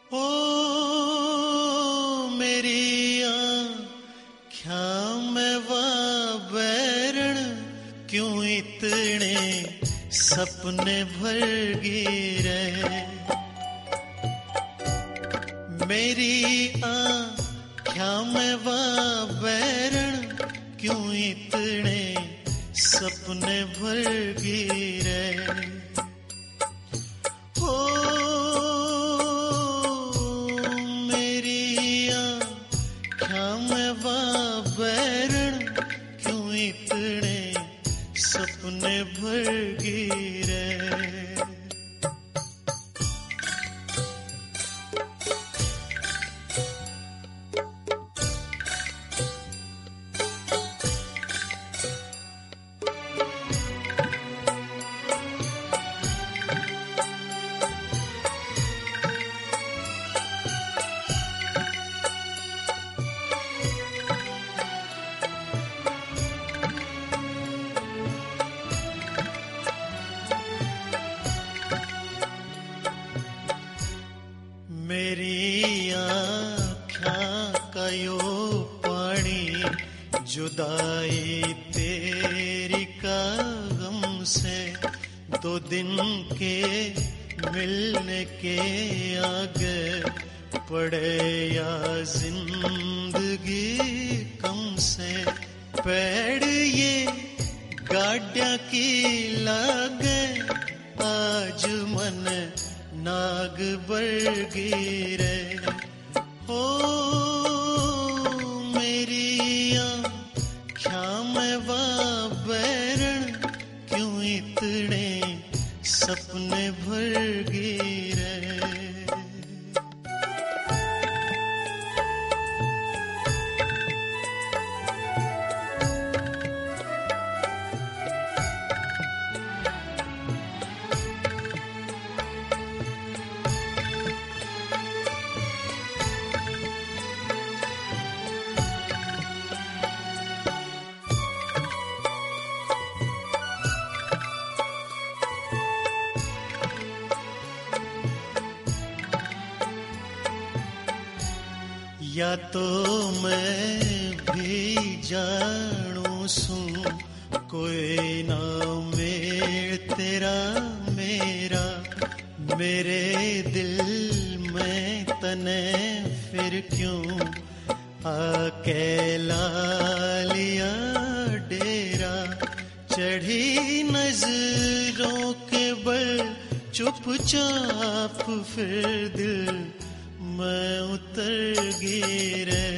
ओ मेरी आँख्यां में वाबैरण क्यों इतने सपने भर गिरे। मेरी आँख्यां में वाबैरण क्यों इतने सपने भर गिरे। सपने भर गिरे। मेरी आँखां का यो पानी जुदाई तेरी का गम से, 2 दिन के मिलने के आगे पड़े या जिंदगी कम से। पेड़ ये गाड़ियाँ की लागे आज मन नाग बरगिरे। हो मेरी आँखां में वाबैरण क्यों इतने सपने भर गिरे। या तो मैं भी जानू सूं कोई ना मेल तेरा मेरा, मेरे दिल में तने फिर क्यों अकेला लिया डेरा। चढ़ी नजरों के बल चुपचाप फिर दिल मैं उतर गिरे।